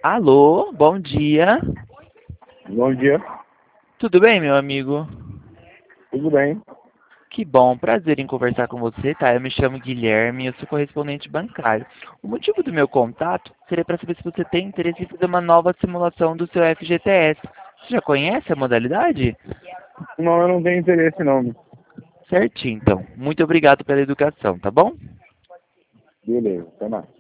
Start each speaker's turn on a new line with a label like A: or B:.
A: Alô, bom dia.
B: Bom dia,
A: Tudo bem, meu amigo?
B: tudo bem?
A: Que bom, prazer em conversar com você, tá? Eu me chamo Guilherme, eu sou correspondente bancário. O motivo do meu contato seria para saber se você tem interesse em fazer uma nova simulação do seu FGTS. Você já conhece a modalidade?
B: Não, eu não tenho interesse não.
A: Certinho, então. Muito obrigado pela educação, tá bom?
B: Beleza, até mais.